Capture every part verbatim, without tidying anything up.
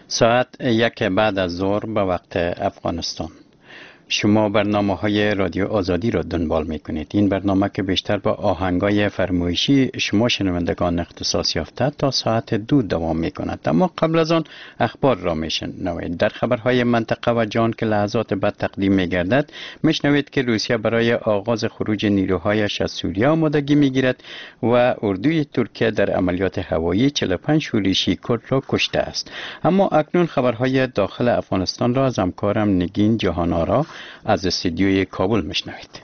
ساعت یک بعد از ظهر به وقت افغانستان. شما برنامه های رادیو آزادی را دنبال می کنید. این برنامه که بیشتر با آهنگای فرمایشی شما شنوندگان اختصاص یافته تا ساعت دو دوام می کند. اما قبل از آن اخبار را می شنوید. در خبرهای منطقه و جهان که لحظات بعد تقدیم می گردد می شنوید که روسیه برای آغاز خروج نیروهایش از سوریه آمادگی می گیرد و اردوی ترکیه در عملیات هوایی چهل و پنج شورشی کرد را کشته است. اما اکنون خبرهای داخل افغانستان را از همکارم نگین جهان‌آرا از استودیوی کابل میشنوید.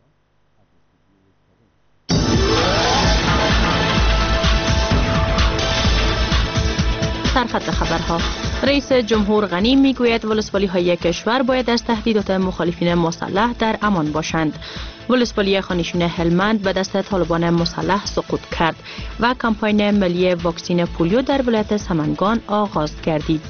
سرخط خبرها. رئیس جمهور غنی میگوید ولسوالی های کشور باید از تهدیدات مخالفین مسلح در امان باشند. ولسوالی خانشین هلمند به دست طالبان مسلح سقوط کرد و کمپاین ملی واکسین پولیو در ولایت سمنگان آغاز گردید.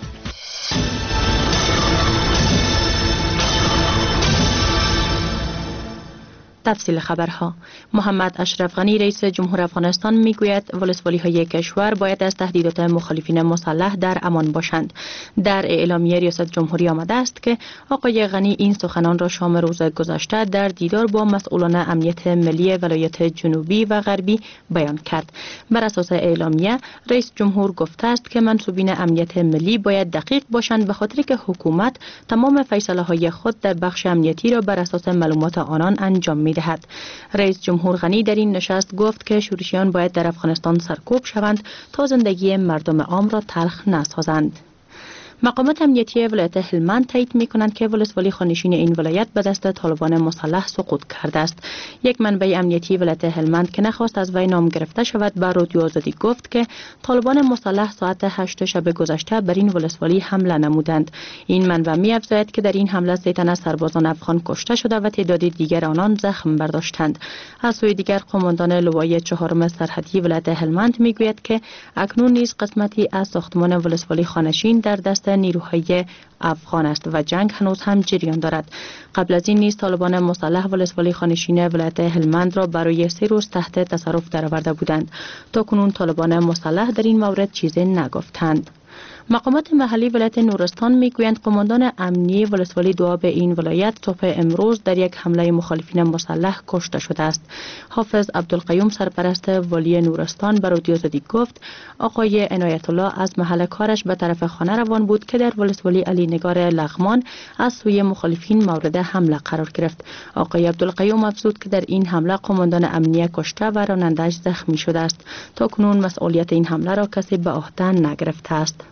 تفصیل خبرها. محمد اشرف غنی رئیس جمهور افغانستان میگوید ولسوالی های کشور باید از تهدیدات مخالفین مسلح در امان باشند. در اعلامیه ریاست جمهوری آمده است که آقای غنی این سخنان را شام روز گذشته در دیدار با مسئولان امنیت ملی ولایت جنوبی و غربی بیان کرد. بر اساس اعلامیه رئیس جمهور گفته است که منصوبین امنیت ملی باید دقیق باشند به خاطر که حکومت تمام فیصله های خود در بخش امنیتی را بر اساس معلومات آنان انجام می دهد. رئیس جمهور غنی در این نشست گفت که شورشیان باید در افغانستان سرکوب شوند تا زندگی مردم عام را تلخ نسازند. مقامات امنیتی ولایت هلمند تایید می‌کنند که ولسوالی خانشین این ولایت به دست طالبان مسلح سقوط کرده است. یک منبع امنیتی ولایت هلمند که نخواست از وی نام گرفته شود به رادیو آزادی گفت که طالبان مسلح ساعت هشت شب گذشته بر این ولسوالی حمله نمودند. این منبع می‌افزاید که در این حمله سه تن از سربازان افغان کشته شده و تعداد دیگر آنان زخم برداشتند. از سوی دیگر قماندان لوای چهارم سرحدی ولایت هلمند می‌گوید که اکنون نیز قسمتی از ساختمان ولسوالی خانشین در دست نیروهای افغان است و جنگ هنوز هم جریان دارد. قبل از این نیز طالبان مسلح ولسوالی خانشین ولایت هلمند را برای سه روز تحت تصرف درآورده بودند. تا کنون طالبان مسلح در این مورد چیزی نگفتند. مقامات محلی ولایت نورستان میگویند قماندان امنیتی ولسوالی دو به این ولایت صبح امروز در یک حمله مخالفین مسلح کشته شده است. حافظ عبدالقیوم سرپرست والی نورستان به رادیو آزادی گفت آقای عنایت الله از محل کارش به طرف خانه روان بود که در ولسوالی علی نگار لغمان از سوی مخالفین مورد حمله قرار گرفت. آقای عبدالقیوم افزود که در این حمله قماندان امنیتی کشته و راننده‌اش زخمی شده است. تا کنون مسئولیت این حمله را کسی به عهده نگرفته است.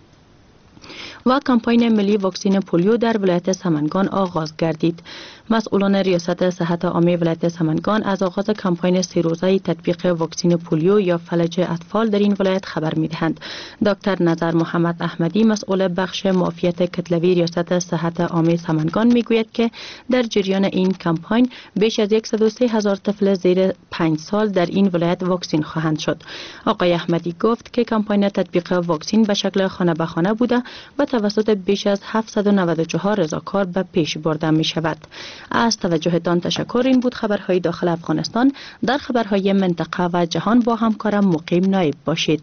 و کمپاین ملی واکسین پولیو در ولایت سمنگان آغاز گردید. مسئولان ریاست صحت عامه ولایت سمنگان از آغاز کمپاین سه روزه تطبیق واکسین پولیو یا فلج اطفال در این ولایت خبر می‌دهند. دکتر نظر محمد احمدی مسئول بخش معافیت کتلوی ریاست صحت عامه سمنگان میگوید که در جریان این کمپاین بیش از صد و سه هزار طفل زیر پنج سال در این ولایت واکسین خواهند شد. آقای احمدی گفت که کمپاین تطبیق واکسین به شکل خانه به خانه بوده و توسط بیش از هفتصد و نود و چهار رضاکار به پیش برده می شود. از توجهتان تشکر. این بود خبرهای داخل افغانستان. در خبرهای منطقه و جهان با همکارم مقیم نایب باشید.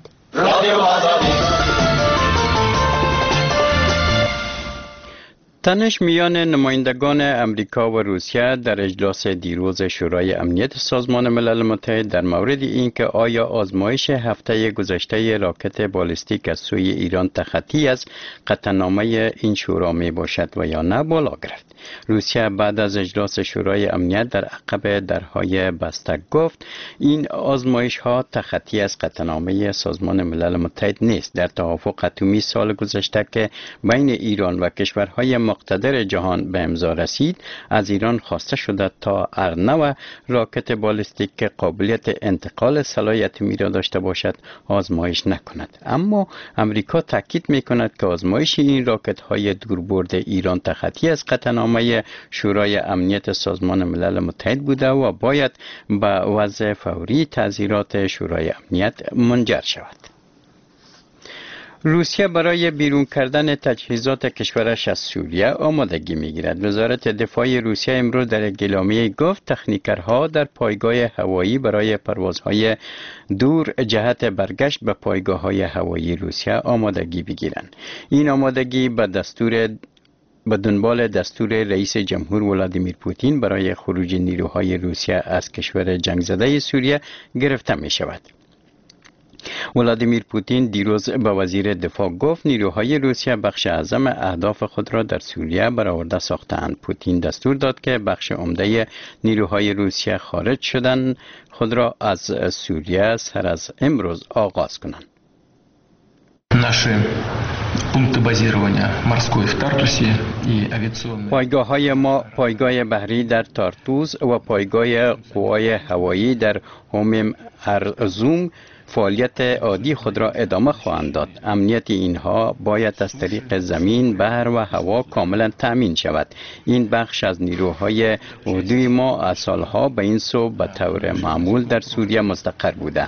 تنش میان نمایندگان امریکا و روسیه در اجلاس دیروز شورای امنیت سازمان ملل متحد در مورد اینکه آیا آزمایش هفته گذشته راکت بالستیک از سوی ایران تخطی از قطعنامه این شورا می باشد و یا نه بالا گرفت. روسیه بعد از اجلاس شورای امنیت در عقب درهای بسته گفت این آزمایش ها تخطی از قطعنامه سازمان ملل متحد نیست. در توافق اتمی سال گذشته که بین ایران و کشورهای مقتدر جهان به امضا رسید، از ایران خواسته شده تا ارنو راکت بالستیک که قابلیت انتقال سلاح اتمی را داشته باشد آزمایش نکند. اما امریکا تاکید می‌کند که آزمایش این راکت های دوربرد ایران تخطی از قطعنامه شورای امنیت سازمان ملل متحد بوده و باید به وضع فوری تعزیرات شورای امنیت منجر شود. روسیه برای بیرون کردن تجهیزات کشورش از سوریه آمادگی می‌گیرد. وزارت دفاع روسیه امروز در اعلامیه گفت تکنیکرها در پایگاه هوایی برای پروازهای دور جهت برگشت به پایگاه‌های هوایی روسیه آمادگی بگیرند. این آمادگی به دستور به دنبال دستور رئیس جمهور ولادیمیر پوتین برای خروج نیروهای روسیه از کشور جنگ زده سوریه گرفته می شود. ولادیمیر پوتین دیروز به وزیر دفاع گفت نیروهای روسیه بخش اعظم اهداف خود را در سوریه برآورده ساختند. پوتین دستور داد که بخش عمده نیروهای روسیه خارج شدن خود را از سوریه سر از امروز آغاز کنند. پایگاه های ما پایگاه بحری در تارتوز و پایگاه قوای هوایی در هومم ارزوم فعالیت عادی خود را ادامه خواهند داد. امنیت اینها باید از طریق زمین، بحر و هوا کاملا تأمین شود. این بخش از نیروهای اردوی ما از سالها به این سو به طور معمول در سوریه مستقر بودند.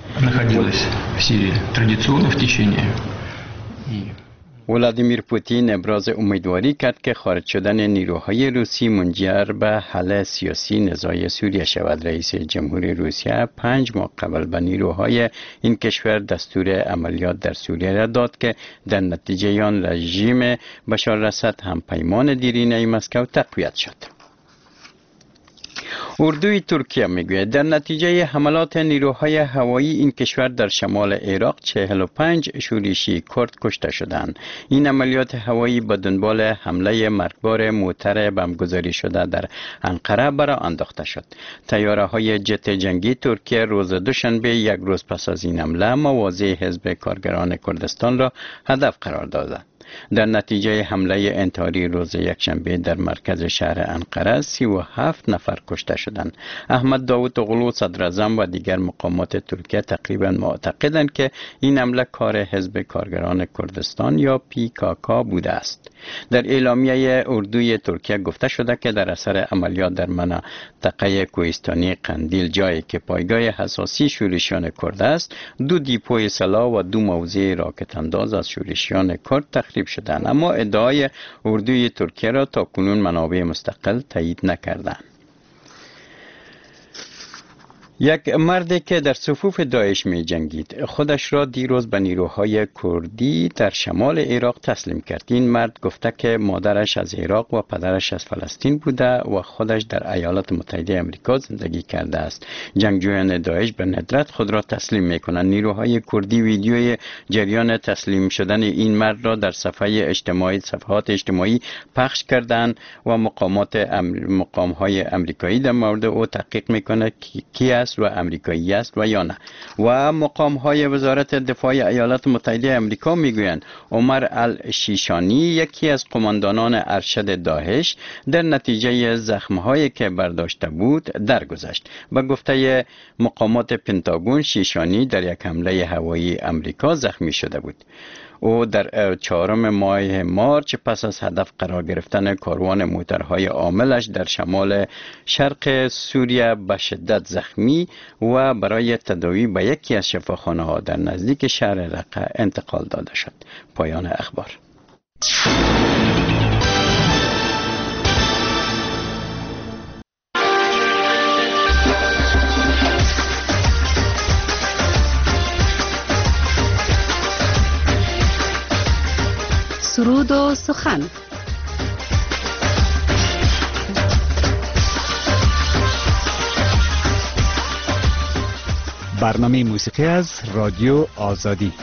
ولادیمیر پوتین ابراز امیدواری کرد که خارج شدن نیروهای روسی منجر به حل سیاسی نزاع سوریه شود. رئیس جمهور روسیه پنج ماه قبل به نیروهای این کشور دستور عملیات در سوریه را داد که در نتیجه آن رژیم بشار الاسد هم پیمان دیرینه مسکو تقویت شد. اردوی ترکیه میگوید در نتیجه حملات نیروهای هوایی این کشور در شمال عراق چهل و پنج شورشی کرد کشته شدند. این عملیات هوایی به دنبال حمله مرگبار موتر بمبگذاری شده در انقره برآ انداخته شد. طیاره های جت جنگی ترکیه روز دوشنبه یک روز پس از این حمله مواضع حزب کارگران کردستان را هدف قرار دادند. در نتیجه حمله انتحاری روز یکشنبه در مرکز شهر انقره سی و هفت نفر کشته شدند. احمد داوود اوغلو صدر اعظم و دیگر مقامات ترکیه تقریبا معتقدند که این حمله کار حزب کارگران کردستان یا پی کا کا بوده است. در اعلامیه اردوی ترکیه گفته شده که در اثر عملیات در منطقه کوهستانی قندیل جایی که پایگاه حساسی شورشیان کرد است، دو دیپوی سلاح و دو موضع راکت انداز از شورشیان کرد تخریب شدند، اما ادعای اردوی ترکیه را تا کنون منابع مستقل تایید نکردند. یک مردی که در صفوف داعش می جنگید خودش را دیروز به نیروهای کردی در شمال عراق تسلیم کرد. این مرد گفته که مادرش از عراق و پدرش از فلسطین بوده و خودش در ایالات متحده آمریکا زندگی کرده است. جنگجویان داعش به ندرت خود را تسلیم می کنند. نیروهای کردی ویدیوی جریان تسلیم شدن این مرد را در صفحه اجتماعی صفحات اجتماعی پخش کردند و مقامات مقام های آمریکایی در مورد او تحقیق می کند کی است و امریکایی است و یا نه. و مقام های وزارت دفاع ایالات متحده آمریکا میگویند عمر الشیشانی یکی از قماندانان ارشد داعش در نتیجه زخم هایی که برداشته بود درگذشت. به گفته مقامات پنتاگون شیشانی در یک حمله هوایی امریکا زخمی شده بود. او در چهارم ماه مارچ پس از هدف قرار گرفتن کاروان موترهای عاملش در شمال شرق سوریه به شدت زخمی و برای تداوی به یکی از شفاخانه ها در نزدیک شهر رقه انتقال داده شد. پایان اخبار. سرود و سخن. برنامه موسیقی از رادیو آزادی.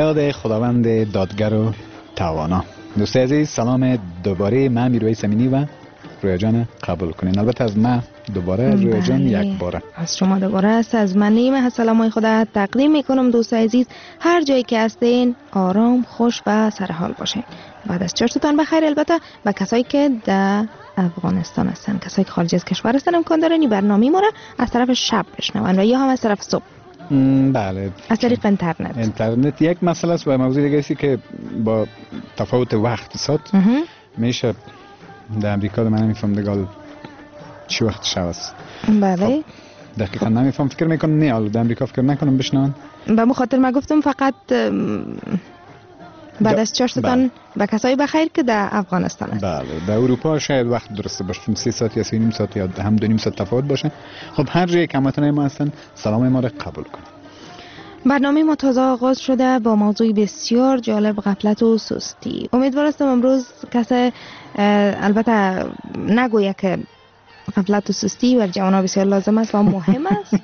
یاد خداوند دادگر و توانا. دوستای عزیز سلام دوباره، من میرویس امینی و رویا جان قبول کنین. البته از من دوباره رویا جان یک باره از شما دوباره است. از من نیمه سلامای خدا تقدیم میکنم. دوستای عزیز هر جایی که هستین آرام، خوش و سرحال باشین. بعد از چرتتان بخیر. البته با کسایی که در افغانستان هستن، کسایی که خارج از کشور هستن امکان داره این برنامه ما را از طرف شب بشنون و یا هم از طرف صبح. بله، از طریق اینترنت. اینترنت یک مسئله است و موضوع دیگه است که با تفاوت وقت ساعت میشه در امریکا من نمیفهم دیگه چی وقت شب است. بله دقیقا نمیفهم، فکر میکنم نه حالا در امریکا فکر نکنم بشنون. به مخاطر ما گفتم فقط بعد از چرتتان به کسایی بخیر که در افغانستان هست. بله در اروپا شاید وقت درسته باشه، سه ساعت یا سه نیم ساعت یا هم دو نیم ساعت تفاوت باشه. خب هر جایی که هموطنان ما هستن سلام ما را قبول کنید. برنامه ما تازه آغاز شده با موضوع بسیار جالب، غفلت و سستی. امیدوار هستم امروز کسی البته نگویه که غفلت و سستی بر جوانان بسیار لازم است و مهم است.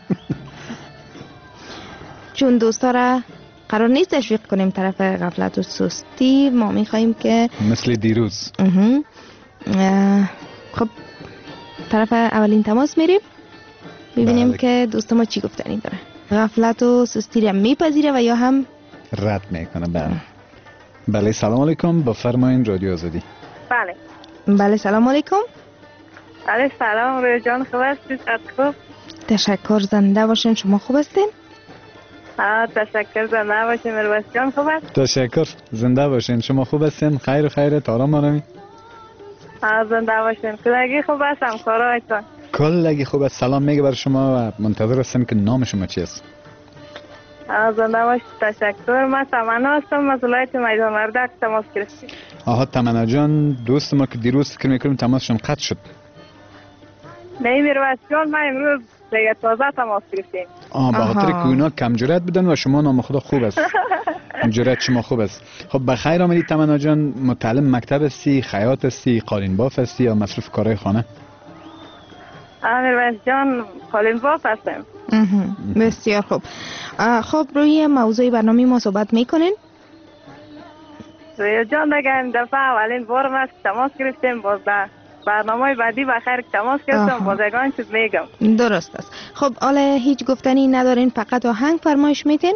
چون دوستا را قرار نیست تشویق کنیم طرف غفلت و سستی، ما میخواییم که مثل دیروز. خب طرف اولین تماس میریم ببینیم بله. که دوست ما چی گفتنی داره. غفلت و سستی را میپذیره و یا هم رد میکنه. بله بله سلام علیکم، بفرمایین رادیو آزادی. بله بله سلام علیکم. بله سلام رویا جان، خوب هستید؟ خوب تشکر، زنده باشین. شما خوب هستین؟ آه تشکر، زنده باشین. مروت جان خوب است؟ تشکر، زنده باشین. شما خوب هستین؟ خیر و خیرت، آرام آرامی؟ آه زنده باشین. کلگی خوب است؟ همکارایتان کلگی خوب است. سلام میگه بر شما و منتظر هستم که نام شما چی است؟ آه زنده باشید. تشکر. من تمنا هستم از ولایت میدان وردک تماس گرفتیم. آها تمنا جان، دوست ما که دیروز فکر میکنیم تماسشون قطع شد. نه مروت جان، ما امروز دیگه تازه تماس گرفتیم. آه به خاطر که اونا کم جرأت بودن و شما نام خدا خوب است. جرأت شما خوب است. خب بخیر آمدید تمنا جان. متعلم مکتب هستی، خیاط هستی، قالین باف هستی یا مصرف کارهای خانه؟ مروت جان قالین باف هستم. بسیار خوب. خب روی موضوع برنامه ما صحبت میکنین؟ رویا جان دیگه این دفعه اولین بار است تماس گرفتیم. باز در برنامه بعدی بخیر تماس گرفتم بازگان چیز میگم. درست است. خب حالا هیچ گفتنی ندارین، فقط آهنگ فرمایش میتین؟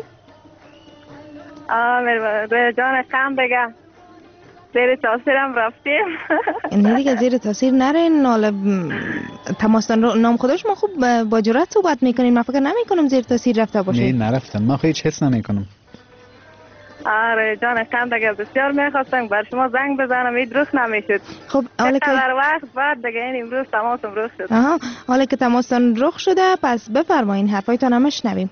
آه رویا جان خم دیگه زیر تاثیرم رفتیم. نه دیگه زیر تاثیر نرین. حالا تماستان رو نام خودش ما خوب با جرأت صحبت میکنین. من فکر نمی کنم زیر تاثیر رفته باشه. نه نرفتم، من خیلی هیچ حس نمی کنم. آره جان خم دیگه بسیار میخواستم بر شما زنگ بزنم، این درست نمیشد. خب حالا که در وقت بعد دیگه این امروز تماسم رخ شد. آها حالا که تماستان رخ شده پس بفرمایین، حرفایتان هم شنویم.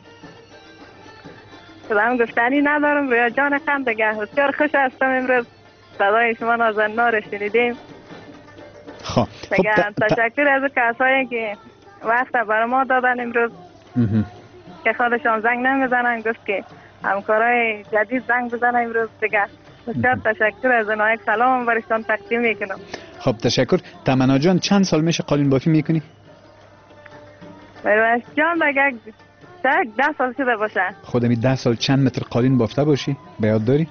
کلام گفتنی ندارم. رویا جان خم دیگه بسیار خوش هستم امروز صدای شما نازننا رو شنیدیم. خب دیگه تشکر از کسایی که وقت برای ما دادن امروز که خودشان زنگ نمیزنن، گفت که همکارای جدید زنگ بزنن امروز. دیگه بسیار تشکر از اونها، یک سلام برشان تقدیم میکنم. خب تشکر. تمنا جان چند سال میشه قالین بافی میکنی؟ مروت جان دیگه شاید ده سال شده باشه. خودمی ده سال چند متر قالین بافته باشی؟ به یاد داری؟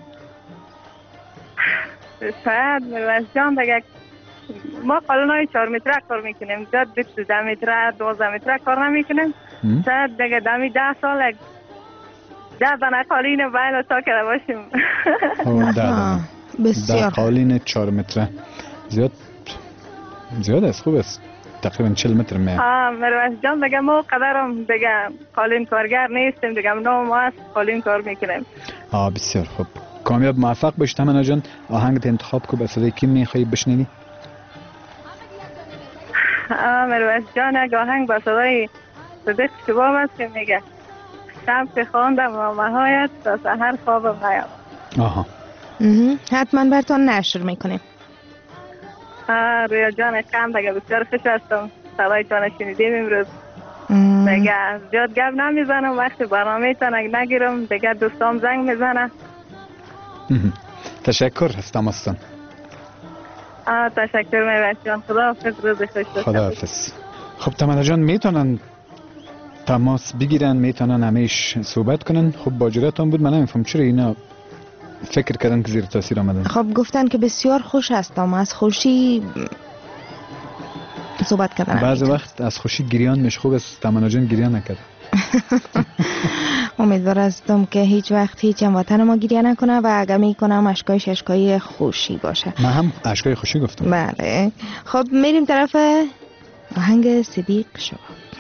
شاید مروت جان دیگه ما قالینای چهار متره کار میکنیم، جد بیست ده متره دوازده متره کار نمیکنیم. شاید دیگه دمی ده سال ده دانه قالین باید تا کرده باشیم. ده دانه بسیار قالین چهار متره زیاد زیاد است. خوب است. تقریبا چهل متر میاد. آه مروت جان دیگه ما قدرم دیگه قالین کارگر نیستیم دیگه، نام ما است قالین کار میکنیم. آه بسیار خوب. کامیاب موفق باش تمنا جان. آهنگت انتخاب کو، به صدای کی میخوای بشنوی؟ آه مروت جان یک آهنگ با صدای صدیق شباب است که میگه شب که خواندم نامه هایت تا سحر خوابم نیامد. آها حتما برتان نشر میکنیم. آه رویا جان کم دیگه بسیار خوش هستم صدای تان شنیدیم امروز. دیگه زیاد گپ نمیزنم، وقتی برنامه تان نگیرم دیگه دوستام زنگ میزنه. تشکر از تماستان. آه تشکر مروت جان. خدا حافظ، روز خوش داشته. خدا حافظ. خب تمنا جان میتونن تماس بگیرن، میتونن همیش صحبت کنن. خب با جرأتون بود. من نمیفهم چرا اینا فکر کردن که زیر تاثیر آمدن. خب گفتن که بسیار خوش هستم، از خوشی صحبت کردن. بعضی وقت از خوشی گریان میشه، خوب است تمنا جان گریان نکرد. امیدوار هستم که هیچ وقت هیچ هموطن ما گریه نکنه و اگر میکنم اشکایش اشکای خوشی باشه. من هم اشکای خوشی گفتم. بله. خب میریم طرف آهنگ صدیق شباب.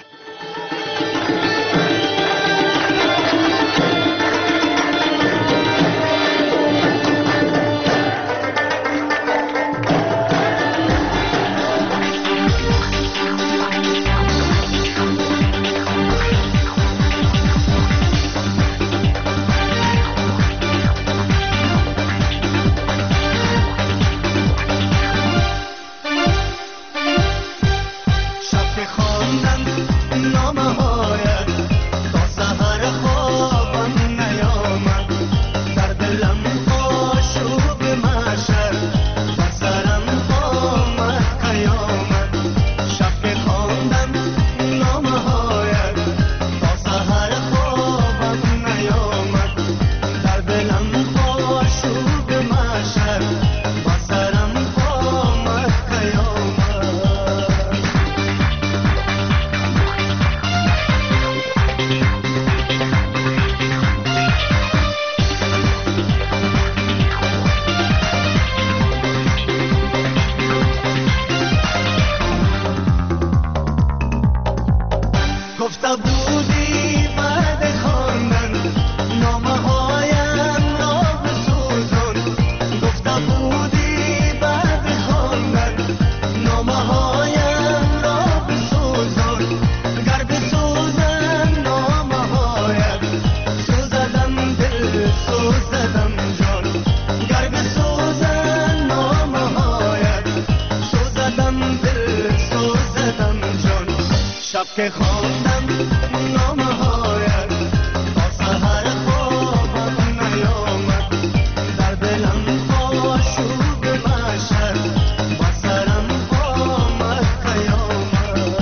که خواندم نامه هایت تا سحر خوابم نیامد، در دلم آشوب محشر با سرم آمد قیامت.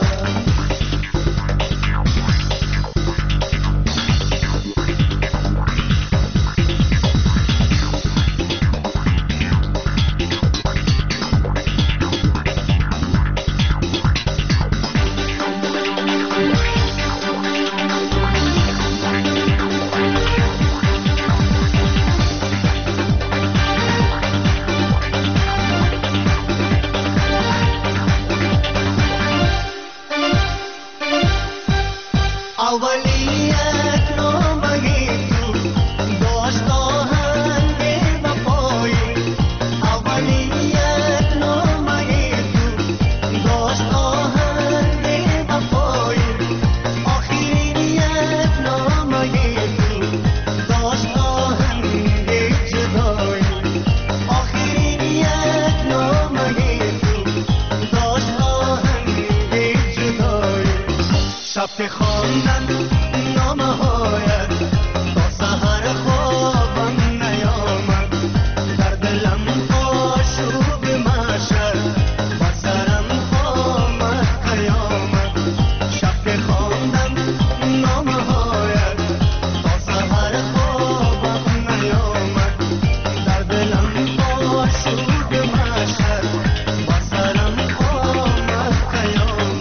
شب که خواندن نامه هایت تا سحر خوابم نیامد، در دلم آشوب محشر با سرم آمد قیامت. شب که خواندن نامه هایت تا سحر خوابم نیامد، در دلم آشوب محشر با سرم آمد قیامت.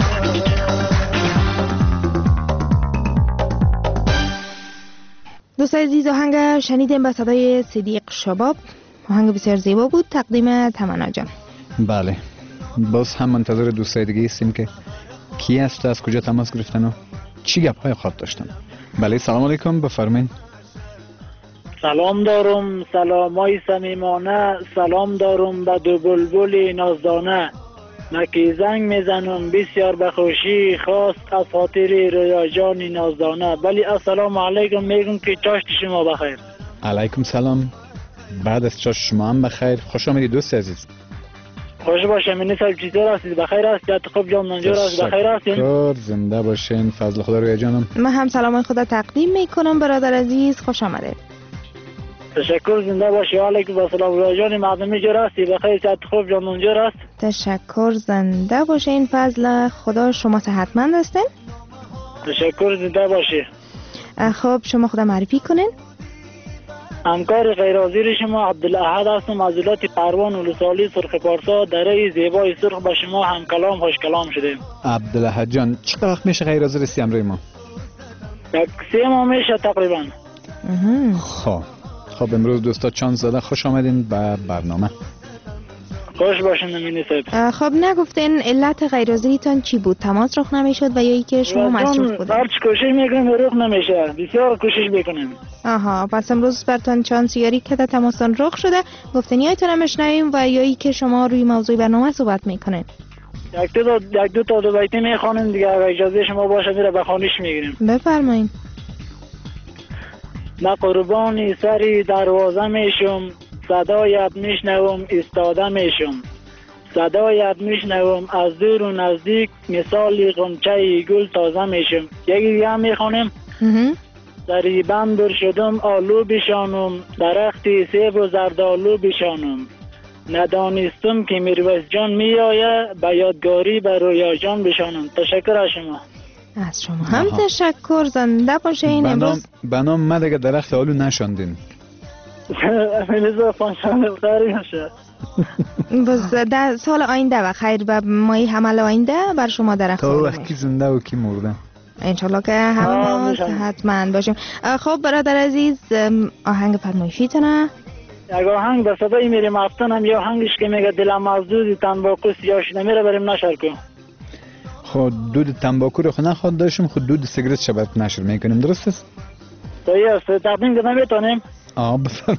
دوستان عزیز، آهنگ شنیدیم به صدای صدیق شباب. آهنگ بسیار زیبا بود، تقدیم تمنا جان. بله، باز هم منتظر دوستای دیگه هستیم که کی هست، از کجا تماس گرفتن و چی گپ های خواب داشتن. بله، سلام علیکم، بفرمایید. سلام دارم، سلامای صمیمانه، سلام دارم به دو بلبل نازدانه. مکی زنگ میزنم بسیار بخوشی، خواست از خاطر رویا جان نازدانه. بلی السلام علیکم، میگم که چاشت شما بخیر. علیکم سلام، بعد از چاشت شما هم بخیر. خوش آمدید دوست عزیز. خوش باشه. من صاحب چطور هستید؟ بخیر هستید؟ خوب جان منجور است؟ بخیر هستید؟ شکر، زنده باشین. فضل خدا رویا جانم. من هم سلام خدا تقدیم میکنم برادر عزیز، خوش آمدید. تشکر، زنده باشی. علیکم و سلام. رویا جان معدمی جور هستی؟ بخیر صحت خوب جان منجور است؟ تشکر، زنده باشین. فضل خدا، شما صحتمند هستین؟ تشکر، زنده باشی. خب شما خدا معرفی کنین. همکار غیرحاضر شما عبدالاحد هستم از ولایت قروان ولسوالی سرخ پارسا. دره زیبای سرخ به شما هم کلام خوش کلام شدیم. عبدالاحد جان چقدر وقت میشه غیر حاضر هستی امروز ما؟ یک سه ماه میشه تقریبا. خب خب امروز دوستا چانس زده، خوش آمدین به برنامه. خوش باشین امینی صاحب. خب نگفتین علت غیر حاضریتان چی بود؟ تماس رخ نمیشد و یا ای که شما مصروف بودین؟ هر چی کوشش میکنیم رخ نمیشه، بسیار کوشش میکنیم. آها، پس امروز برتان چانس یاری که تماسان رخ شده، گفتین یایتان میشنویم و یا ای که شما روی موضوع برنامه صحبت میکنین. یک دو تا یک دو تا دو بیتی میخوانیم دیگه، اگه اجازه شما باشه میره به خوانش میگیریم. بفرمایید. من قربانی سری دروازه میشم، صدایت میشنوم ایستاده میشم، صدایت میشنوم از دور و نزدیک، مثال غنچه گل تازه میشم. یکی دیگه هم میخوانیم. سری بندر شدم آلو بشانم، درختی سیب و زردالو بشانم، ندانستم که میرویس جان میآیه، به یادگاری به رویا جان بشانم. تشکر از شما. از شما هم تشکر. زنده باشین. امروز بنام ما دیگه درخت آلو نشاندین. امروز فانشان خیلی باشه. بس در سال آینده و خیر و ماهی حمل آینده بر شما درخت آلو. تا وقتی زنده و کی مرده. انشالله که همه ما صحتمند باشیم. خب برادر عزیز، آهنگ فرمایشیتونه؟ یک آهنگ به صدای میریم افتانم، یا آهنگش که میگه دلم از دود تنباکو سیاه شده میره بریم نشر کن. خود دود تنباکو رو خود نخواد داشتیم، خود دود سیگرت شبت نشر میکنیم، درست است؟ صحیح است. تقدیم کنم میتونیم؟ آه بفرم.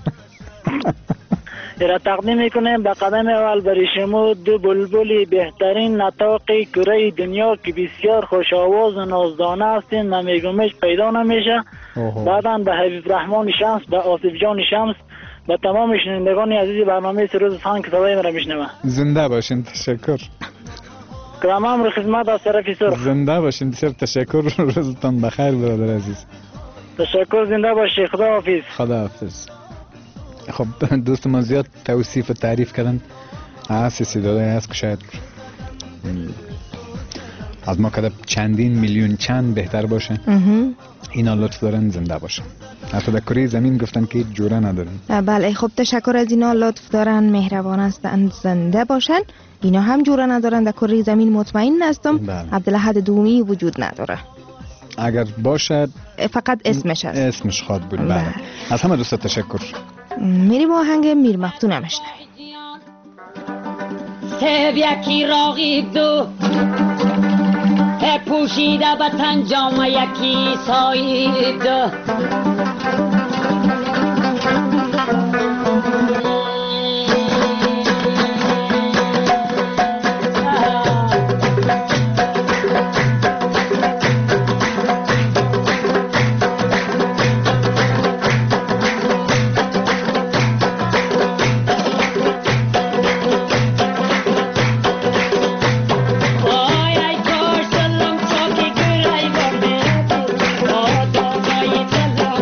را تقدیم میکنیم به قدم اول برای شما دو بلبلی بهترین نطاق کره دنیا که بسیار خوش آواز و نازدانه هستین، نمیگمش پیدا نمیشه. بعدا به حبیب رحمان شمس، به آصف جان شمس، به تمام شنوندگان عزیز برنامه سروز سان که صدای مرا میشنوه. زنده باشین. تشکر. تمام خدمت از طرف سرخ. زنده باشین. بسیار تشکر. روزتان بخیر برادر عزیز. تشکر. زنده باشی. خدا حافظ. خدا حافظ. خب دوست ما زیاد توصیف و تعریف کردن از استعدادی هست که شاید از ما کده چندین میلیون چند بهتر باشه. اینا لطف دارن زنده باشن. حتی در کره زمین گفتن که جوره ندارن. بله. خب تشکر از اینا لطف دارن، مهربان هستن، زنده باشن. اینا هم جوره ندارن، در کره زمین مطمئن هستم. عبدالاحد دومی وجود نداره. اگر باشد فقط اسمش هست. اسمش خواد بود. بله. از همه دوستا تشکر. میریم آهنگ میر مفتون هم اشنویم. سب یکی راقیب دو پوشیده به تن جامه یکی سایب دو، Oh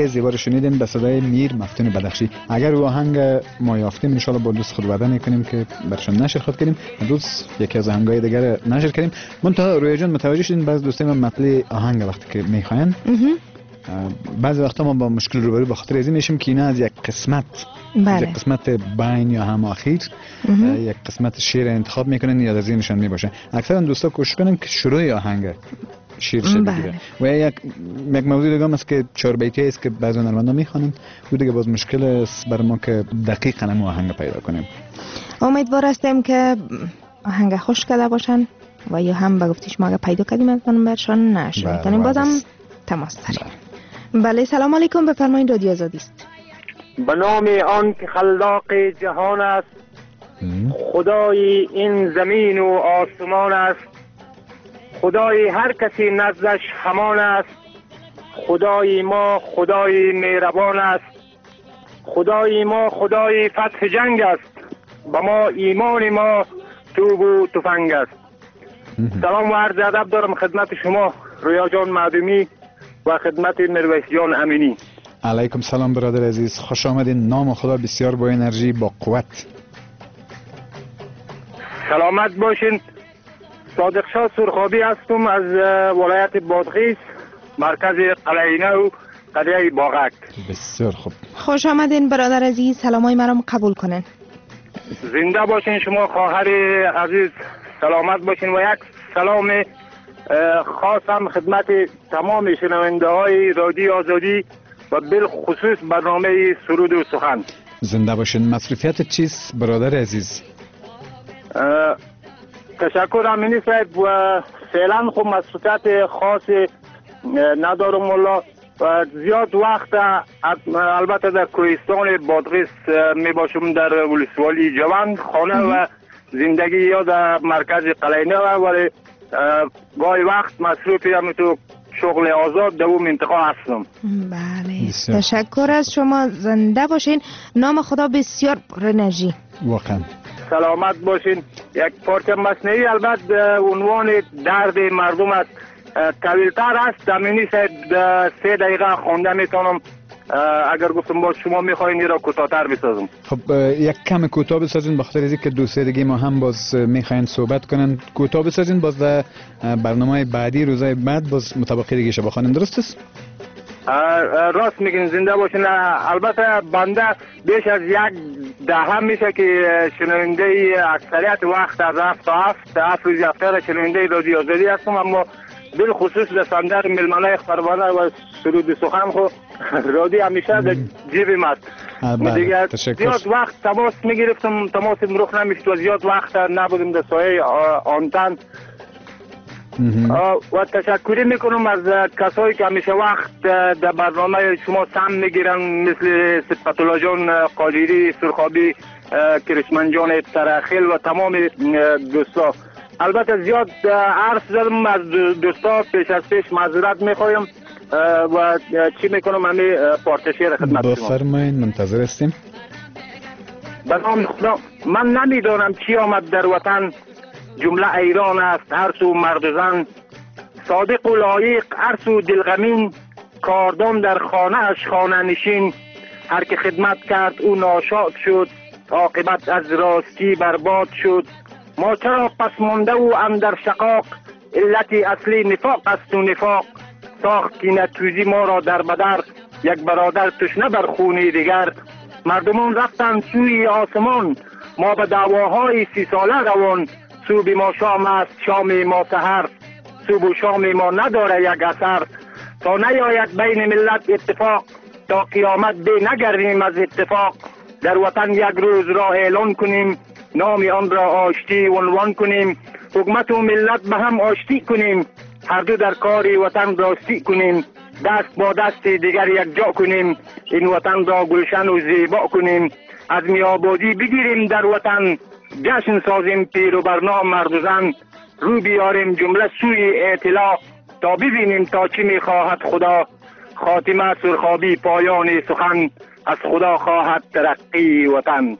خیلی زیبا رو شنیدیم به صدای میر مفتون بدخشی. اگر او آهنگ ما یافتیم ان شاء الله با دوست خود وعده میکنیم که برشان نشر خود کنیم، دوست یکی از آهنگای دیگر نشر کنیم. منتها رویا جان متوجه شدین بعضی دوستان من مطلع آهنگ وقتی که میخواین بعضی وقتا ما با مشکل روبرو به خاطر ازی میشیم که اینا از یک قسمت بله. از یک قسمت بین یا هم آخر یک قسمت شعر انتخاب میکنن یا از ذهنشان میباشه. اکثرا دوستا کوشش کنن که شروع آهنگ شعر شه بگیره و یک یک موضوع دیگه هم است که چهار بیتی است که بعضی هنرمندا میخوانن و دیگه باز مشکل است بر ما که دقیقاً هم آهنگ پیدا کنیم. امیدوار هستیم که آهنگ خوش کرده باشن و یا هم به گفته شما اگه پیدا کردیم از من برشان نشون کنیم بازم تماس داریم. بله سلام علیکم، بفرمایید رادیو آزادی است. به نام آن که خلاق جهان است، خدای این زمین و آسمان است، خدای هر کسی نزدش همان است، خدای ما خدای مهربان است، خدای ما خدای فتح جنگ است، با ما ایمان ما توب و تفنگ است. سلام و عرض ادب دارم خدمت شما رویا جان معدومی و خدمت مرویس جان امینی. علیکم سلام برادر عزیز، خوش آمدین. نام خدا بسیار با انرژی با قوت. سلامت باشین. صادق شاه سرخابی هستم از ولایت بادغیس، مرکز قلعه نو قریه باغک. بسیار خوب، خوش آمدین برادر عزیز، سلامای مرا قبول کنن. زنده باشین شما خواهر عزیز، سلامت باشین و یک سلام خاصم خدمت تمام شنونده های رادیو آزادی و بالخصوص برنامه سرود و سخن. زنده باشین. مصروفیت چیست برادر عزیز؟ تشکر امینی صاحب و فعلا خب مصروفیت خاص ندارم والله و زیاد وقت البته در کوهستان بادغیس می باشم در ولسوالی جوان خانه و زندگی یا در مرکز قلعه نو، ولی گاهی وقت مصروفی هم تو شغل آزاد در اون منطقه هستم. بله تشکر از شما، زنده باشین. نام خدا بسیار پر انرژی. واقعا سلامت باشین. یک پارچه مصنوعی البته عنوان درد مردم است، طویل‌تر است، امینی صاحب سه دقیقه خوانده میتونم، اگر گفتم باز شما میخواین این را کوتاه‌تر بسازم. خب یک کم کوتاه بسازین بخاطر از اینکه دو سه دیگه ما هم باز میخواین صحبت کنن. کوتاه بسازین باز در برنامه بعدی روزای بعد باز مطابق دیگه شبا خانم، درست است؟ راست میگین، زنده باشین. البته بنده بیش از یک دهه میشه که شنونده اکثریت وقت از هفت تا هفت هفت روز هفته شنونده رادیو آزادی هستم، اما بالخصوص در صندر ملمنه خربانه و سرود سخن خو رادی همیشه در جیبم است. دیگه زیاد وقت تماس میگرفتم، تماس رخ نمیشد و زیاد وقت نبودم در سایه آنتن و تشکری میکنم از کسایی که همیشه وقت در برنامه شما سم میگیرن، مثل صفت جان قادری سرخابی، کرشمن جان ترخیل و تمام دوستا. البته زیاد عرض زدم از دوستا، پیش از پیش معذرت میخوایم و چی میکنم همه پارتشیر خدمت شما. بفرمایید، منتظر هستیم. به نام خدا. من نمیدانم چی آمد در وطن، جمله ایران است هر سو مرد و زن، صادق و لایق هر سو دلغمین، کاردان در خانه اش خانه نشین، هر که خدمت کرد او ناشاد شد، عاقبت از راستی برباد شد. ما چرا پس مانده و اندر شقاق، علت اصلی نفاق است و نفاق، ساخت کینه توزی ما را در بدر، یک برادر تشنه بر خونی دیگر. مردمان رفتن سوی آسمان، ما به دعواهای سی ساله روان، صبح ما شام است شام ما سحر، صبح و شام ما نداره یک اثر. تا نیاید بین ملت اتفاق، تا قیامت بی نگردیم از اتفاق. در وطن یک روز را اعلان کنیم، نام آن را آشتی عنوان کنیم. حکومت و ملت به هم آشتی کنیم، هر دو در کاری وطن راستی کنیم. دست با دست دیگر یک جا کنیم، این وطن را گلشن و زیبا کنیم. از میابادی بگیریم در وطن، جشن سازیم پیر و برنام مرد و زن. رو بیاریم جمله سوی اطلاع، تا ببینیم تا چی میخواهد خدا. خاتمه سرخابی پایان سخن، از خدا خواهد ترقی وطن.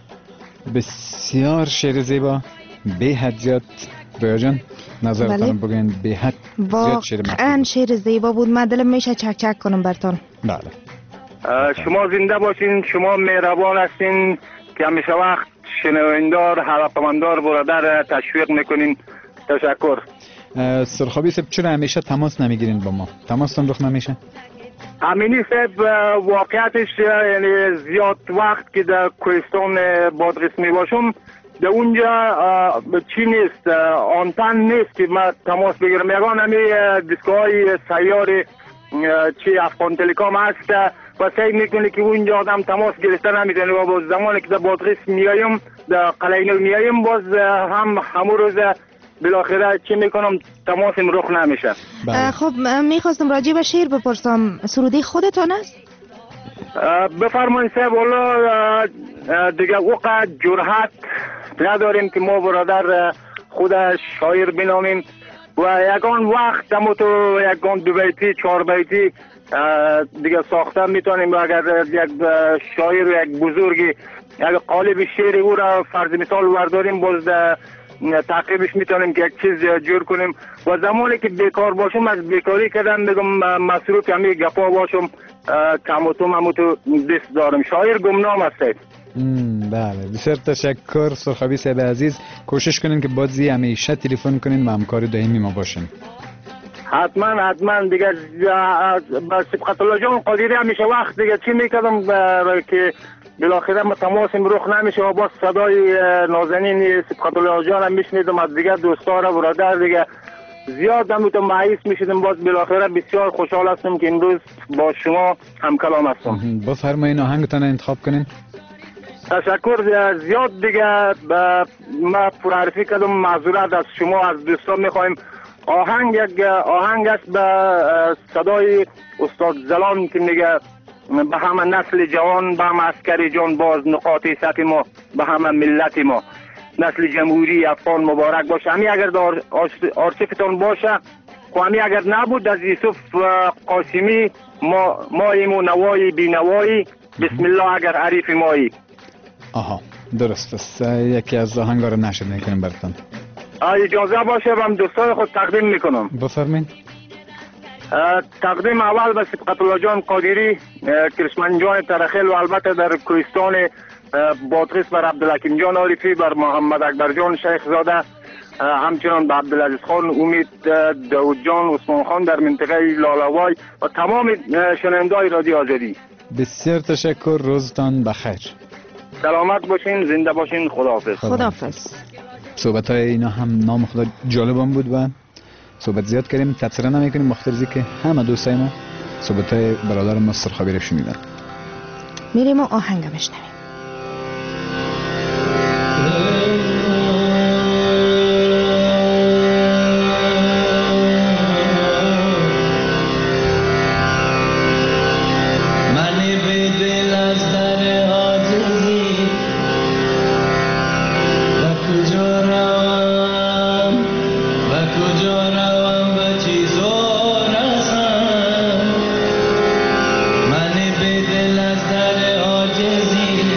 بسیار شعر زیبا، به حد زیاد. رویا جان نظرتان بگوین. به حد زیاد شعر واقعا شعر زیبا بود، من دلم میشه چک چک کنم برتون. بله شما زنده باشین، شما مهربان هستین که همیشه وقت شنوندار حلقه‌مندار برادر تشویق میکنین. تشکر. سرخابی صاحب چرا همیشه تماس نمیگیرین با ما؟ تماستون رخ نمیشه؟ امینی صاحب واقعیتش یعنی زیاد وقت که در کوهستان بادغیس می باشم در اونجا چی نیست، آنتن نیست که من تماس بگیرم. یگان همی دیسکو های سیار چی افغان تلکام هست و سعی میکنه که اونجا آدم تماس گرفته نمیتونه و باز زمانی که در بادغیس میایم در قلعه نو میایم باز هم همون روز بالاخره چی میکنم تماسم رخ نمیشه. خب میخواستم راجع به شعر بپرسم، سرودی خودتان است؟ بفرمایید صاحب. والا دیگه وقت جرأت نداریم که ما برادر خود شاعر بنامیم و یگان وقت همو تو یگان دو بیتی چهار بیتی دیگه ساخته میتونیم. اگر یک شاعر و یک بزرگی اگر قالب شعر او را فرض مثال ورداریم باز تعقیبش میتونیم که یک چیز جور کنیم و زمانی که بیکار باشم از بیکاری کردن بگم مصروف همی گپا باشم کم و تو همو تو دست دارم. شاعر گمنام هستید. بله بسیار تشکر سرخابی صاحب عزیز. کوشش کنین که بازی همیشه تلفن کنین و همکار دائمی ما باشین. حتما حتما دیگه با سبقت الله جان قادری همیشه وقت دیگه چی میکردم که بالاخره ما تماسم رخ نمیشه و باز صدای نازنین سبقت الله جان هم میشنیدم از دیگه دوستا را برادر دیگه زیاد هم تو مایوس میشدم. باز بالاخره بسیار خوشحال هستم که امروز با شما هم کلام هستم. بفرمایین آهنگتان انتخاب کنین. تشکر. زیاد دیگه ما پرحرفی کردم، معذرت از شما از دوستان میخوایم. آهنگ یک آهنگ است به صدای استاد زلان که میگه به همه نسل جوان، به همه عسکر جان باز نقاط سطح ما، به همه ملت ما نسل جمهوری افغان مبارک باشه. همی اگر در آرشیفتان باشه و همی اگر نبود از یوسف قاسمی ما ماییم و نوایی بی نوایی بسم الله اگر عریف مایی. آها درست است. یکی از آهنگا رو نشر میکنیم براتون. اجازه باشه هم دوستان خود تقدیم میکنم. بفرمایید. تقدیم اول به سبقت الله جان قادری، کرشمن جان ترخیل و البته در کوهستان بادغیس بر عبدالحکیم جان عارفی، بر محمد اکبر جان شیخ زاده، همچنان به عبدالعزیز خان، امید داود جان، عثمان خان در منطقه لالوای و تمام شنوندگان رادیو آزادی. بسیار تشکر. روزتان بخیر. سلامت باشین، زنده باشین. خداحافظ. خداحافظ. صحبت های اینا هم نام خدا جالبم بود و صحبت زیاد کردیم، تبصره نمیکنیم مختلفی که همه دوستای ما صحبت های برادر ما سرخابی رو شنیدن. میریم و آهنگ بشنویم. من به دل از در عاجزی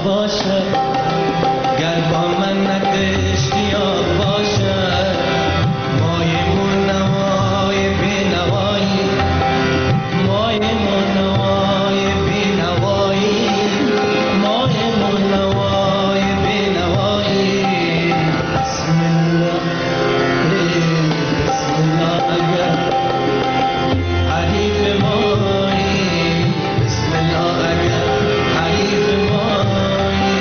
باشد گر با من اشتیاق باشد مایمون نوای بی نوایی مایمون نوای بی نوایی مایمون نوای بی نوایی بسم الله بسم الله اگر حریف مایی بسم الله اگر حریف مایی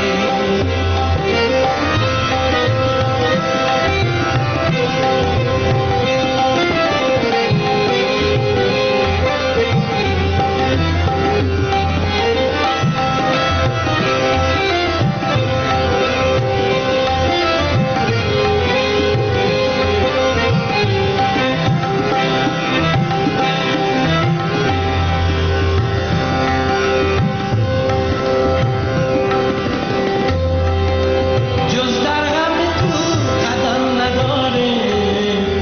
جز در غم تو قدم نداریم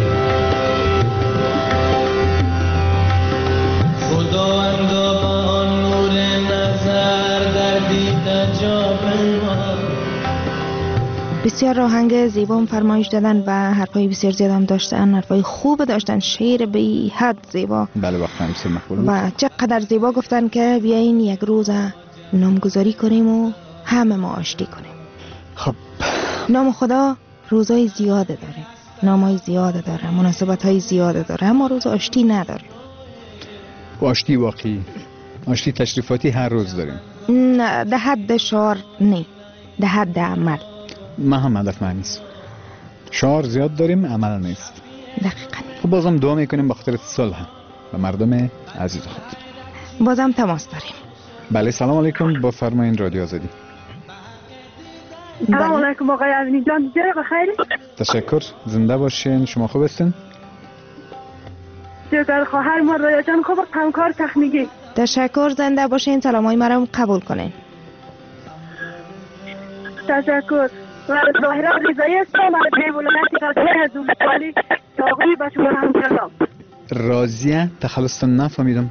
خداوندا با آن نور نظر در دیده جا بنما. بسیار آهنگ زیبا فرمایش دادن و حرفای بسیار زیاد هم داشتن، حرفای خوب داشتن، شعر بی حد زیبا بله واقعا بسیار مقبول بود. و چقدر زیبا گفتن که بیاین یک روز نامگذاری کنیم و همه ما آشتی کنیم. خب نام خدا روزای زیاده داره، نامای زیاده داره، مناسبت های زیاده داره، اما روز آشتی نداره. آشتی واقعی، آشتی تشریفاتی هر روز داریم. نه ده حد شعار نه، ده حد عمل. ما هم هدف من نیست، شعار زیاد داریم عمل نیست. دقیقاً. خب بازم دعا میکنیم به خاطر صلح و مردم عزیز خود. بازم تماس داریم. بله سلام علیکم، با فرمایین رادیو آزادی. سلام علیکم آقای امینی جان، جای بخیر. تشکر، زنده باشین. شما خوب هستین؟ جگر خواهر ما رویا جان خوب است، همکار تخنیکی. تشکر، زنده باشین. سلامای مرا قبول کنین. تشکر. و ظاهرا رضایی هستم از ولایت قزوین دوبالی تاغی به شما هم سلام. راضیه تخلص نفهمیدم.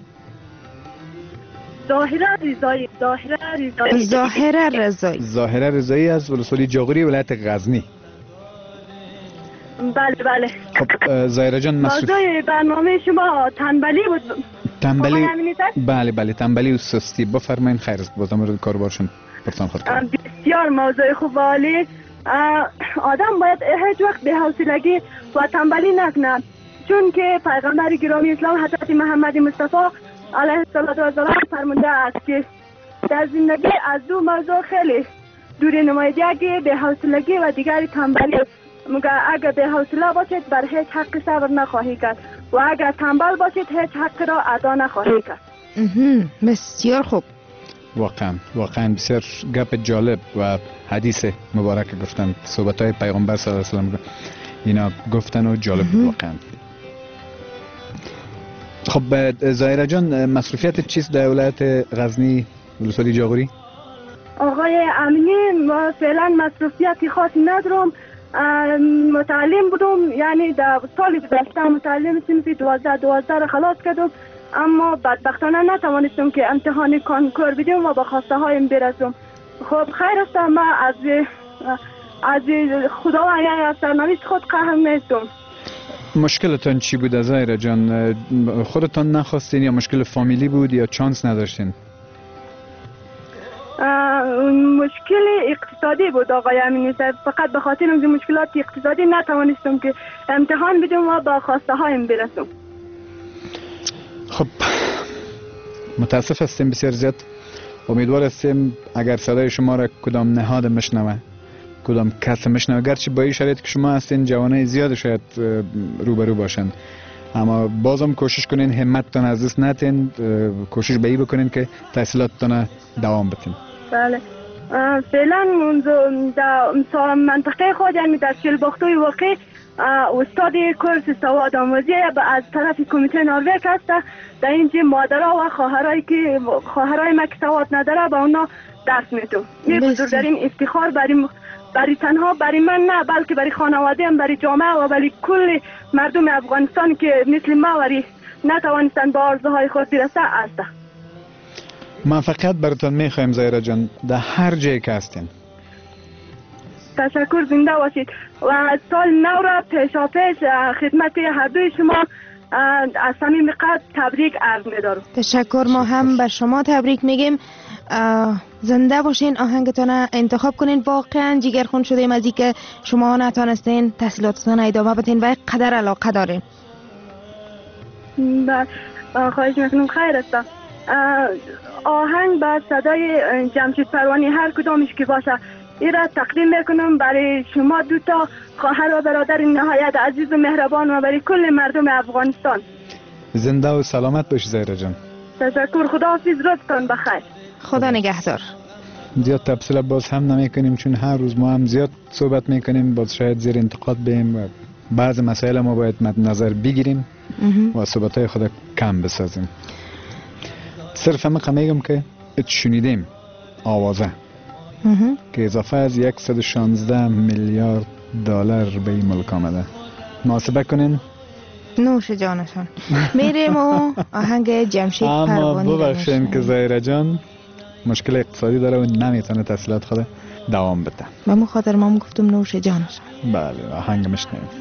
ظاهرا رضایی، ظاهرا رضایی. ظاهرا رضایی. ظاهرا رضایی از ولسوالی جاغوری ولایت غزنی. بله بله. خب ظاهرا جان مصروف. موضوع برنامه شما تنبلی بود. تنبلی. بله بله تنبلی و سستی. بفرمایین. خیر است. بازم رو کاربارشون پرسان خود کنم. بسیار موضوع خوب و عالی. آدم باید هیچ وقت به حوصلگی و تنبلی نکنه، چون که پیغمبر گرامی اسلام حضرت محمد مصطفی علیه السلام فرموده است که در زندگی از دو موضوع خیلی دوری نماید، یکی به حوصلگی و دیگری تنبلی. مگه اگر به حوصله باشید بر هیچ حق صبر نخواهی کرد و اگر تنبل باشید هیچ حق را ادا نخواهی کرد. بسیار خوب. واقعا واقعا بسیار گپ جالب و حدیث مبارک گفتن، صحبت های پیغمبر صلی الله علیه و سلم اینا گفتن و جالب بود واقعا. خب ظاهرا جان مصروفیت چیست در ولایت غزنی ولسوالی جاغوری؟ آقای امینی ما فعلا مصروفیتی خاصی ندارم. متعلم بودم، یعنی در سال گذشته متعلم صنف دوازده دوازده را خلاص کردم، اما بدبختانه نتوانستم که امتحان کنکور بدم و به خواسته هایم برسم. خب خیر است، ما از از خدا و یعنی از سرنوشت خود قهر نیستم. مشکلتان چی بود ظاهرا جان؟ خودتان نخواستین یا مشکل فامیلی بود یا چانس نداشتین؟ مشکل اقتصادی بود آقای امینی صاحب. فقط به خاطر اون مشکلات اقتصادی نتوانستم که امتحان بدم و با خواسته هایم برسم. خب متاسف هستیم بسیار زیاد. امیدوار هستیم اگر صدای شما را کدام نهاد مشنوه، کدام کس مشنوه، گرچه با این شرایط که شما هستین جوانای زیاد شاید روبرو باشن، اما بازم کوشش کنین همتتان از دست ندین، کوشش به این بکنین که تحصیلاتتان دوام بدین. بله فعلا منذ در منطقه خود یعنی در شلباختوی واقع استاد کورس سواد آموزی از طرف کمیته نروژ هست. در اینجا مادرها و خواهرایی که خواهرای ما که سواد نداره با اونا درس میدم. این بزرگترین افتخار برای برای تنها برای من نه بلکه برای خانواده هم، برای جامعه و برای کل مردم افغانستان که مثل ما وری نتوانستن به آرزوهای خود برسه است. موفقیت براتون میخوایم زهره جان در هر جایی که هستین. تشکر، زنده باشید و سال نو را پیشا پیش خدمت هر دوی شما از صمیم قلب تبریک عرض می‌دارم. تشکر، ما هم بر شما تبریک میگیم. زنده باشین، آهنگتون انتخاب کنین. واقعا جگرخون شدیم از اینکه شما نتونستین تحصیلاتتون ادامه بدین و قدر علاقه دارین. بله، خواهش میکنم. خیر است. آهنگ با صدای جمشید پروانی هر کدامش که باشه این را تقدیم میکنم برای شما دو تا خواهر و برادر نهایت عزیز و مهربان و برای کل مردم افغانستان. زنده و سلامت باشی زهره جان. تشکر، خداحافظ، روزتان بخیر. خدا نگهدار. زیاد تفصیل باز هم نمی کنیم چون هر روز ما هم زیاد صحبت میکنیم، باز شاید زیر انتقاد بیم و بعض مسائل ما باید مد نظر بگیریم و صحبت های خود کم بسازیم. صرف هم میگم که شنیدیم آوازه که اضافه از صد و شانزده میلیارد دلار به این ملک آمده. محاسبه کنین. نوش جانشان. میریم و آهنگ جمشید پروانی. اما ببخشین که زهره جان مشکل اقتصادی داره و نمیتونه تحصیلات خود دوام بده. به مو خاطر ما گفتم نوش جانشان. بله، آهنگ میشنویم.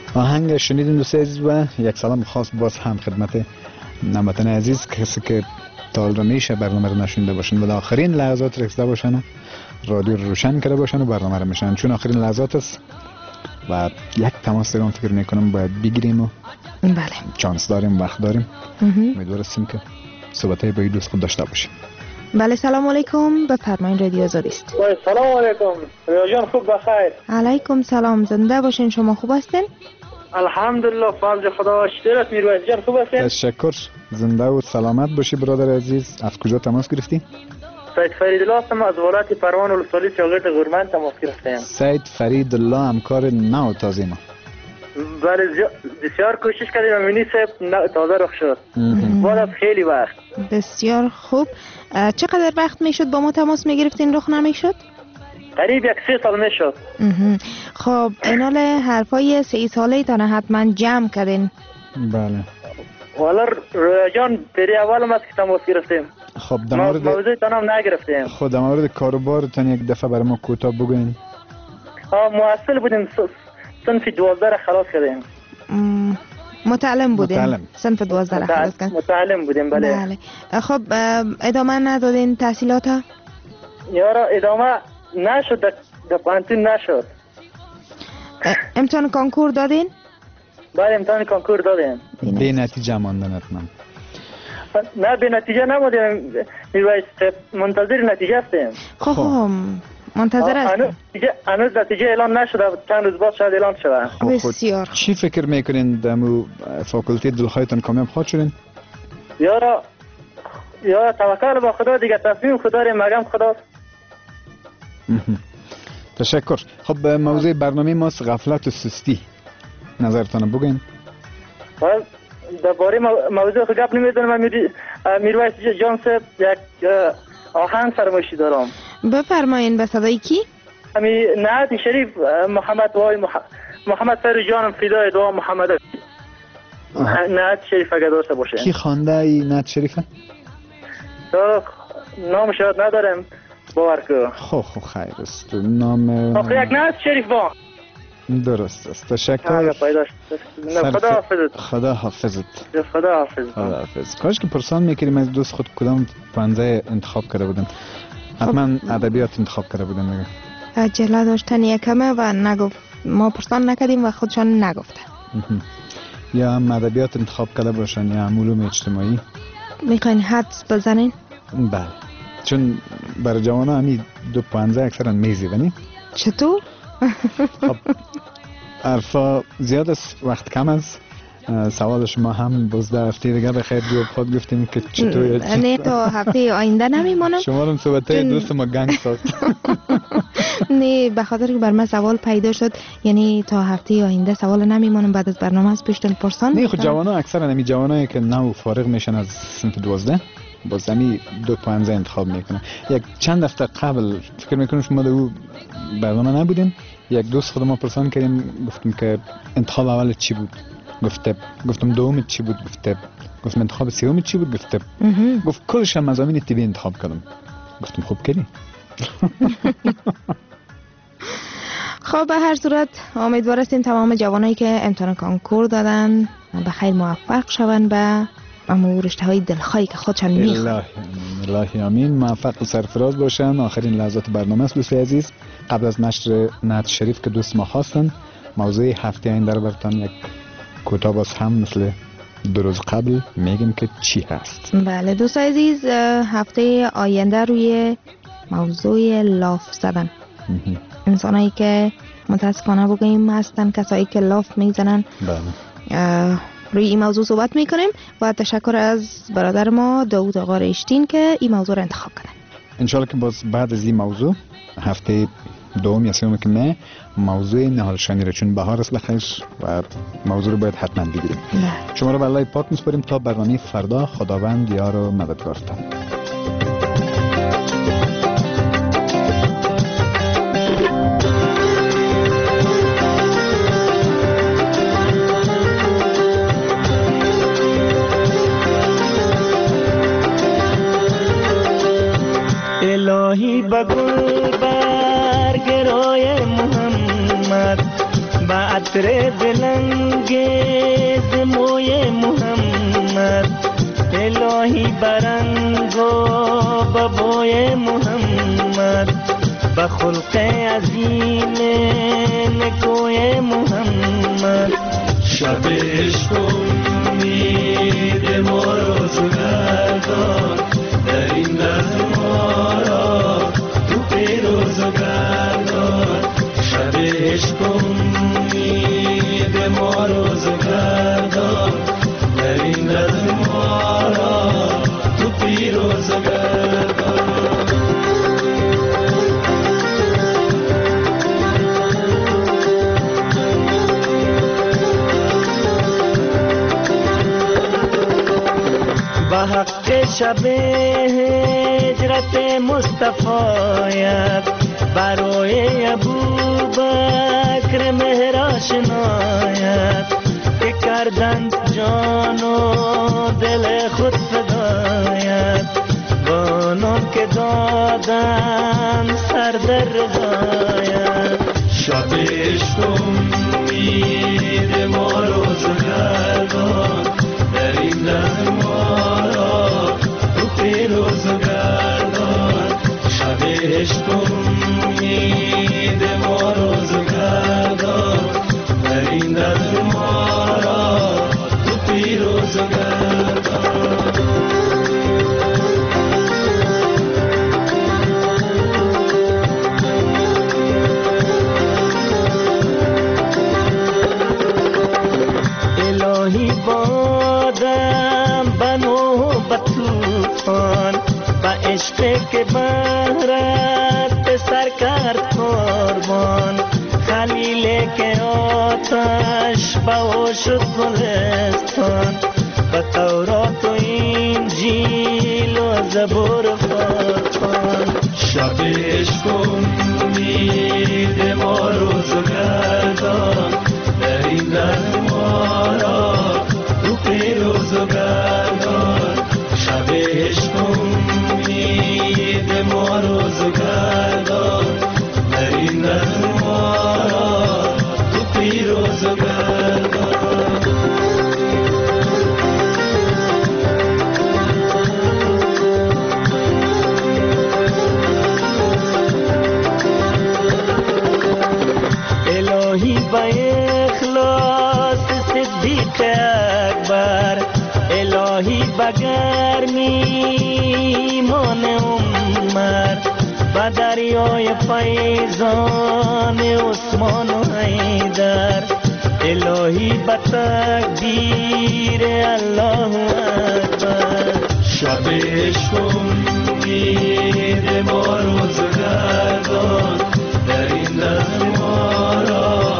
آهنگ شنیدین دوستان عزیز و یک سلام خاص باز هم خدمت هموطن عزیز کسی که تا حال میشه برنامه رو نشونده باشن و آخرین لحظات رسیده باشن و رادیو رو روشن کرده باشن و برنامه رو میشن، چون آخرین لحظات است و یک تماس دارم فکر میکنم باید بگیریم و بله چانس داریم، وقت داریم. امیدوار هستیم که صحبتای با این دوست خود داشته باشیم. بله سلام علیکم، بفرمایید رادیو آزادی است. سلام علیکم ریاجان، خوب بخیر. علیکم سلام، زنده باشین. شما خوب هستین؟ الحمدلله فضل خدا شکرت. میرویس جان خوب هستین؟ تشکر، زنده و سلامت باشی برادر عزیز. از کجا تماس گرفتی؟ سید فرید الله هستم، از ولایت پروان ولسوالی شاگرد غورمند تماس گرفتم. سید فرید الله همکار نو تازه ما. بله بسیار کوشش کردیم و مینی صاحب تازه رخ شد بعد از خیلی وقت. بسیار خوب. چقدر وقت میشد با ما تماس میگرفتین رخ نمیشد؟ قریب یک سه سال میشد. خب اینال حرفای سه ساله تانه حتما جمع کردین. بله والا رویا جان پری اول ما که تماس گرفتیم. خب در مورد موضوع تانم نگرفتیم. خب در مورد کاروبارتان یک دفعه برای ما کوتاه بگوین. ها محصل بودیم، صنف دوازده را خلاص کردیم. متعلم بودیم. متعلم. صنف دوازده را خلاص کردیم. متعلم بودیم بله. بله. خب ادامه ندادین تحصیلات ها؟ یارا ادامه نشد، در پانتون نشد. امتحان کنکور دادین؟ بله امتحان کنکور دادیم. به نتیجه ماندن حتما؟ نه به نتیجه نمودیم میرویس، منتظر نتیجه هستیم. خب خب منتظر هستیم. هنوز نتیجه اعلان نشده، چند روز بعد شاید اعلان شود. بسیار. چی فکر میکنین دمو فاکولتی دلخواهتان کامیاب خواهد شدین؟ یارا یارا توکل با خدا دیگه، تصمیم خدا رو مگم خدا. تشکر. خب موضوع برنامه ماست غفلت و سستی، نظرتان بگین. درباره موضوع خود گپ نمیدونم. میرویس جان صاحب یک آهنگ فرمایشی دارم. بفرمایین. به صدای کی؟ امی نعت شریف محمد وای محمد سر جانم فدای دعا محمد. نعت شریف اگه داشته باشه. کی خوانده ای نعت شریفه؟ تو نام شاید ندارم باور کو. خب خب خیر است. نام آخه یک نعت شریف با. درست است. تشکر. خدا حافظت. خدا حافظت. خدا حافظت. خدا حافظ. کاش که پرسان میکردیم از دوست خود کدام پنزه انتخاب کرده بودن. حتما ادبیات انتخاب کرده بودن دیگه. عجله داشتن یکمه و نگفت، ما پرسان نکردیم و خودشان نگفتن. یا هم ادبیات انتخاب کرده باشن یا هم علوم اجتماعی. میخواین حدس بزنین؟ بله، چون برای جوان ها همی دو پنزه اکثرا میزیبنی. چطور؟ خب عرفا زیاد است، وقت کم است. سوال شما هم باز در هفته دیگه بخیر جواب خود گفتیم که چطور. نه تا هفته آینده نمیمونم. شما هم صحبتای دوست ما گنگ ساخت. نه به خاطر که بر من سوال پیدا شد، یعنی تا هفته آینده سوال نمیمونم. بعد از برنامه از پیشتن پرسان. نه خود جوانا اکثرا نمی جوانایی که نو فارغ میشن از صنف دوازده باز زمین دو پنزه انتخاب میکنه. یک چند هفته قبل فکر میکنم شما دو برنامه نبودین، یک دوست خود ما پرسان کردیم، گفتم که انتخاب اول چی بود؟ گفته گفتم دوم چی بود؟ گفته گفتم انتخاب سوم چی بود؟ گفته گفت کلش هم مضامین طبی انتخاب کردم. گفتم خوب کردی. خب به هر صورت امیدوار هستیم تمام جوانایی که امتحان کنکور دادن به خیر موفق شوند به اما رشته های دلخواهی که خودشان میخوان. الهی الهی آمین. موفق و سرفراز باشن. آخرین لحظات برنامه است دوست عزیز. قبل از نشر نعت شریف که دوست ما خواستن، موضوع هفته آینده رو براتون یک کوتاه باز هم مثل دو روز قبل میگیم که چی هست. بله دوست عزیز، هفته آینده روی موضوع لاف زدن. انسانایی که متاسفانه بگیم هستن کسایی که لاف میزنن. بله. روی این موضوع صحبت میکنیم و تشکر از برادر ما داوود آقا ریشتین که این موضوع رو انتخاب کردن. انشالله که باز بعد از این موضوع هفته دوم یا سوم که نه موضوع نهالشانی رو، چون بهار است بخیر و موضوع رو باید حتما بگیریم. شما رو به الله پاک میسپاریم تا برنامه فردا. خداوند یار و مددگارتان. الهی بگل برگرای محمد با عطر دلم برانگیز موی محمد الهی برانگو ببوی محمد بخلق عظیم نکوی محمد شب عشق امید ما روزگردان در این لحظه ما را تو پیروز گردان شب عشق امید ما روزگردان در این لحظه ما را تو پیروز گردان به حق شب هجرت مصطفیت برای ابوبکر مهر آشنایت که کردند جان و دل خود فدایت با نام که دادند سر در رضایت شب عشق امید ما روزگردان در این لحظه ما را تو پیروز گردان شب عشق امید ما روزگردان در این لحظه ما را تو پیروز گردان الهی بادم بنو بطوفان با عشق که بهرت به سر کرد قربان خلیل که آتش با شد گلستان با تورات و انجیل و زبور و فرقان شب عشق امید ما روزگردان در این لحظه ما را تو پیروز گردان شب عشق امید ما روزگردان در این لحظه ما را تو پیروز گردان الهی با اخلاص صدیق اکبر الهی با گرمی ایمان عمر با دریای فیضان عثمان و حیدر الهی با تکبیر الله اکبر شب عشق امید ما روزگردان در این لحظه ما را